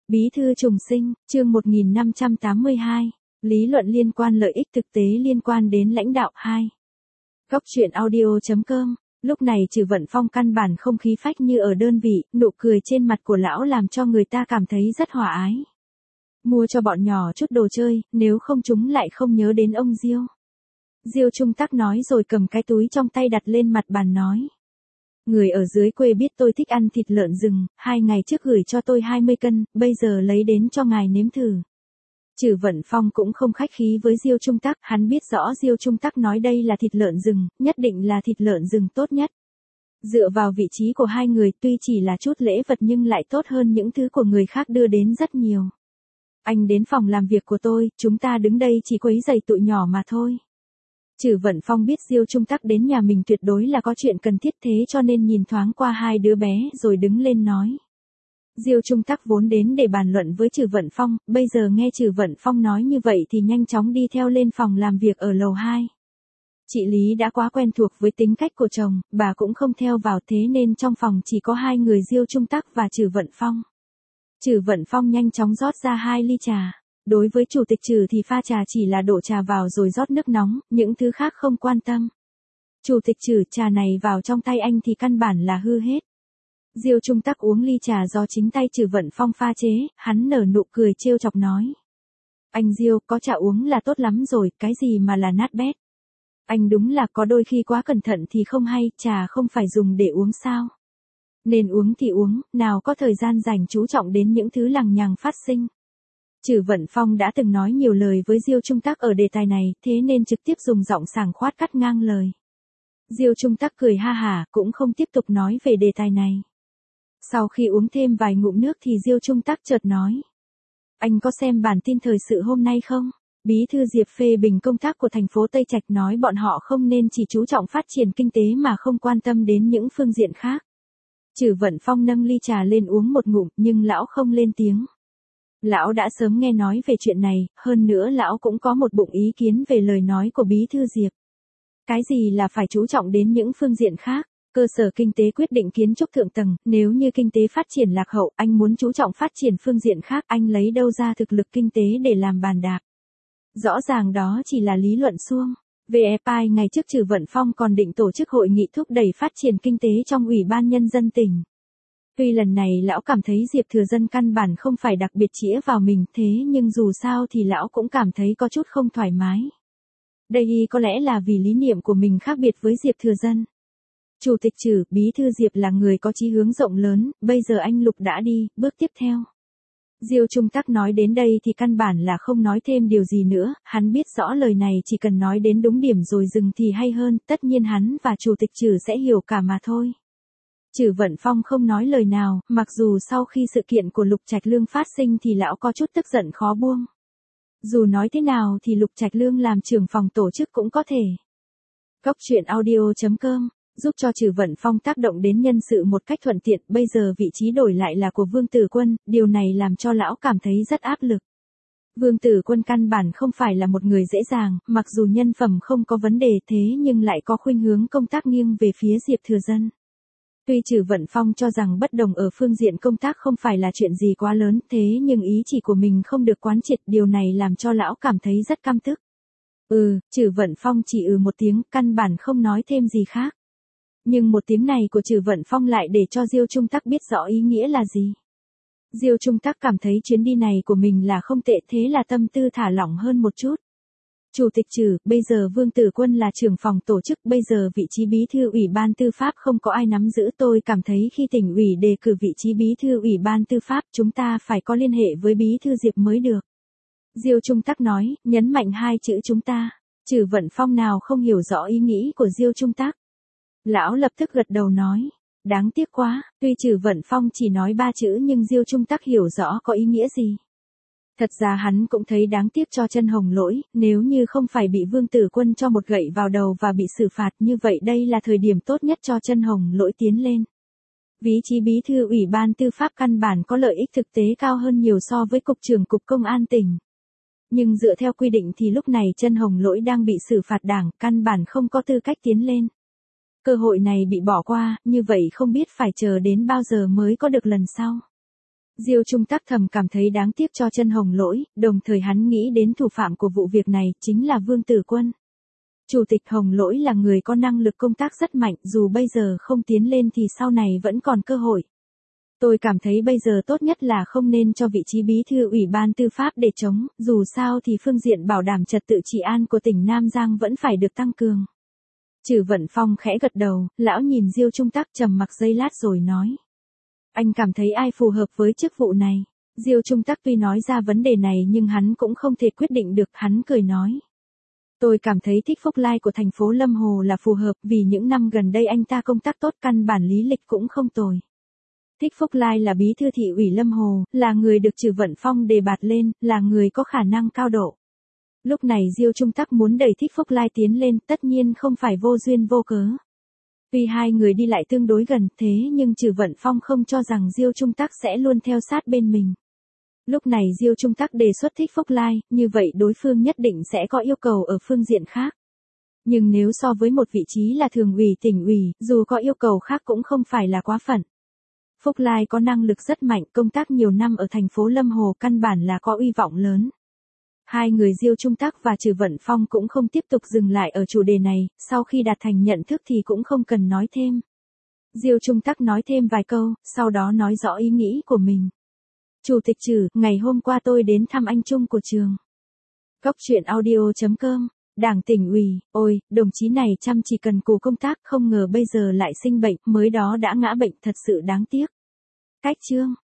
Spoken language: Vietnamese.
Bí thư trùng sinh, chương 1582, lý luận liên quan lợi ích thực tế liên quan đến lãnh đạo 2. Góc truyện audio.com, lúc này Trử Vận Phong căn bản không khí phách như ở đơn vị, nụ cười trên mặt của lão làm cho người ta cảm thấy rất hòa ái. Mua cho bọn nhỏ chút đồ chơi, nếu không chúng lại không nhớ đến ông Diêu. Diêu Trung Tắc nói rồi cầm cái túi trong tay đặt lên mặt bàn nói. Người ở dưới quê biết tôi thích ăn thịt lợn rừng, 2 ngày trước gửi cho tôi 20 cân, bây giờ lấy đến cho ngài nếm thử. Trử Vận Phong cũng không khách khí với Diêu Trung Tắc, hắn biết rõ Diêu Trung Tắc nói đây là thịt lợn rừng, nhất định là thịt lợn rừng tốt nhất. Dựa vào vị trí của hai người tuy chỉ là chút lễ vật nhưng lại tốt hơn những thứ của người khác đưa đến rất nhiều. Anh đến phòng làm việc của tôi, chúng ta đứng đây chỉ quấy rầy tụi nhỏ mà thôi. Trử Vận Phong biết Diêu Trung Tắc đến nhà mình tuyệt đối là có chuyện cần thiết thế cho nên nhìn thoáng qua hai đứa bé rồi đứng lên nói. Diêu Trung Tắc vốn đến để bàn luận với Trử Vận Phong, bây giờ nghe Trử Vận Phong nói như vậy thì nhanh chóng đi theo lên phòng làm việc ở lầu 2. Chị Lý đã quá quen thuộc với tính cách của chồng, bà cũng không theo vào thế nên trong phòng chỉ có hai người Diêu Trung Tắc và Trử Vận Phong. Trử Vận Phong nhanh chóng rót ra 2 ly trà. Đối với chủ tịch Trử thì pha trà chỉ là đổ trà vào rồi rót nước nóng, những thứ khác không quan tâm. Chủ tịch Trử, trà này vào trong tay anh thì căn bản là hư hết. Diêu Trung Tắc uống ly trà do chính tay Trử Vận Phong pha chế, hắn nở nụ cười trêu chọc nói. Anh Diêu, có trà uống là tốt lắm rồi, cái gì mà là nát bét. Anh đúng là có đôi khi quá cẩn thận thì không hay, trà không phải dùng để uống sao. Nên uống thì uống, nào có thời gian dành chú trọng đến những thứ lằng nhằng phát sinh. Trử Vận Phong đã từng nói nhiều lời với Diêu Trung Tắc ở đề tài này, thế nên trực tiếp dùng giọng sảng khoát cắt ngang lời. Diêu Trung Tắc cười ha hả, cũng không tiếp tục nói về đề tài này. Sau khi uống thêm vài ngụm nước thì Diêu Trung Tắc chợt nói. Anh có xem bản tin thời sự hôm nay không? Bí thư Diệp phê bình công tác của thành phố Tây Trạch nói bọn họ không nên chỉ chú trọng phát triển kinh tế mà không quan tâm đến những phương diện khác. Trử Vận Phong nâng ly trà lên uống một ngụm nhưng lão không lên tiếng. Lão đã sớm nghe nói về chuyện này, hơn nữa lão cũng có một bụng ý kiến về lời nói của Bí thư Diệp. Cái gì là phải chú trọng đến những phương diện khác? Cơ sở kinh tế quyết định kiến trúc thượng tầng, nếu như kinh tế phát triển lạc hậu, anh muốn chú trọng phát triển phương diện khác, anh lấy đâu ra thực lực kinh tế để làm bàn đạp? Rõ ràng đó chỉ là lý luận suông. VFI ngày trước Trử Vận Phong còn định tổ chức hội nghị thúc đẩy phát triển kinh tế trong Ủy ban Nhân dân tỉnh. Tuy lần này lão cảm thấy Diệp Thừa Dân căn bản không phải đặc biệt chĩa vào mình thế nhưng dù sao thì lão cũng cảm thấy có chút không thoải mái. Đây có lẽ là vì lý niệm của mình khác biệt với Diệp Thừa Dân. Chủ tịch Trử, Bí thư Diệp là người có chí hướng rộng lớn, bây giờ anh Lục đã đi, bước tiếp theo. Diêu Trung Tắc nói đến đây thì căn bản là không nói thêm điều gì nữa, hắn biết rõ lời này chỉ cần nói đến đúng điểm rồi dừng thì hay hơn, tất nhiên hắn và Chủ tịch Trử sẽ hiểu cả mà thôi. Trử Vận Phong không nói lời nào, mặc dù sau khi sự kiện của Lục Trạch Lương phát sinh thì lão có chút tức giận khó buông. Dù nói thế nào thì Lục Trạch Lương làm trưởng phòng tổ chức cũng có thể. Góc truyện audio.com, giúp cho Trử Vận Phong tác động đến nhân sự một cách thuận tiện, bây giờ vị trí đổi lại là của Vương Tử Quân, điều này làm cho lão cảm thấy rất áp lực. Vương Tử Quân căn bản không phải là một người dễ dàng, mặc dù nhân phẩm không có vấn đề thế nhưng lại có khuynh hướng công tác nghiêng về phía Diệp Thừa Dân. Tuy Trử Vận Phong cho rằng bất đồng ở phương diện công tác không phải là chuyện gì quá lớn, thế nhưng ý chỉ của mình không được quán triệt, điều này làm cho lão cảm thấy rất căm tức. Trử Vận Phong chỉ một tiếng, căn bản không nói thêm gì khác. Nhưng một tiếng này của Trử Vận Phong lại để cho Diêu Trung Tắc biết rõ ý nghĩa là gì. Diêu Trung Tắc cảm thấy chuyến đi này của mình là không tệ thế là tâm tư thả lỏng hơn một chút. Chủ tịch Trử, bây giờ Vương Tử Quân là trưởng phòng tổ chức, bây giờ vị trí bí thư Ủy ban Tư pháp không có ai nắm giữ, tôi cảm thấy khi tỉnh ủy đề cử vị trí bí thư Ủy ban Tư pháp chúng ta phải có liên hệ với Bí thư Diệp mới được. Diêu Trung Tắc nói, nhấn mạnh 2 chữ chúng ta. Trử Vận Phong nào không hiểu rõ ý nghĩ của Diêu Trung Tắc. Lão lập tức gật đầu nói, đáng tiếc quá, tuy Trử Vận Phong chỉ nói 3 chữ nhưng Diêu Trung Tắc hiểu rõ có ý nghĩa gì. Thật ra hắn cũng thấy đáng tiếc cho Chân Hồng Lỗi, nếu như không phải bị Vương Tử Quân cho một gậy vào đầu và bị xử phạt như vậy đây là thời điểm tốt nhất cho Chân Hồng Lỗi tiến lên. Vị trí bí thư Ủy ban Tư pháp căn bản có lợi ích thực tế cao hơn nhiều so với Cục trưởng Cục Công an tỉnh. Nhưng dựa theo quy định thì lúc này Chân Hồng Lỗi đang bị xử phạt đảng, căn bản không có tư cách tiến lên. Cơ hội này bị bỏ qua, như vậy không biết phải chờ đến bao giờ mới có được lần sau. Diêu Trung Tắc thầm cảm thấy đáng tiếc cho Chân Hồng Lỗi, đồng thời hắn nghĩ đến thủ phạm của vụ việc này chính là Vương Tử Quân. Chủ tịch Hồng Lỗi là người có năng lực công tác rất mạnh, dù bây giờ không tiến lên thì sau này vẫn còn cơ hội. Tôi cảm thấy bây giờ tốt nhất là không nên cho vị trí bí thư Ủy ban Tư pháp để chống, dù sao thì phương diện bảo đảm trật tự trị an của tỉnh Nam Giang vẫn phải được tăng cường. Trử Vận Phong khẽ gật đầu, lão nhìn Diêu Trung Tắc trầm mặc giây lát rồi nói. Anh cảm thấy ai phù hợp với chức vụ này? Diêu Trung Tắc tuy nói ra vấn đề này nhưng hắn cũng không thể quyết định được, hắn cười nói. Tôi cảm thấy Thích Phúc Lai của thành phố Lâm Hồ là phù hợp vì những năm gần đây anh ta công tác tốt, căn bản lý lịch cũng không tồi. Thích Phúc Lai là bí thư thị ủy Lâm Hồ, là người được Trử Vận Phong đề bạt lên, là người có khả năng cao độ. Lúc này Diêu Trung Tắc muốn đẩy Thích Phúc Lai tiến lên tất nhiên không phải vô duyên vô cớ. Tuy hai người đi lại tương đối gần thế nhưng Trử Vận Phong không cho rằng Diêu Trung Tắc sẽ luôn theo sát bên mình. Lúc này Diêu Trung Tắc đề xuất Thích Phúc Lai, như vậy đối phương nhất định sẽ có yêu cầu ở phương diện khác. Nhưng nếu so với một vị trí là thường ủy tỉnh ủy, dù có yêu cầu khác cũng không phải là quá phận. Phúc Lai có năng lực rất mạnh, công tác nhiều năm ở thành phố Lâm Hồ, căn bản là có uy vọng lớn. Hai người Diêu Trung Tắc và Trử Vận Phong cũng không tiếp tục dừng lại ở chủ đề này, sau khi đạt thành nhận thức thì cũng không cần nói thêm. Diêu Trung Tắc nói thêm vài câu, sau đó nói rõ ý nghĩ của mình. Chủ tịch Trử, ngày hôm qua tôi đến thăm anh Trung của trường. Góc truyện audio.com, Đảng tỉnh ủy, ôi, đồng chí này chăm chỉ cần cù công tác, không ngờ bây giờ lại sinh bệnh, mới đó đã ngã bệnh, thật sự đáng tiếc. Cách chương.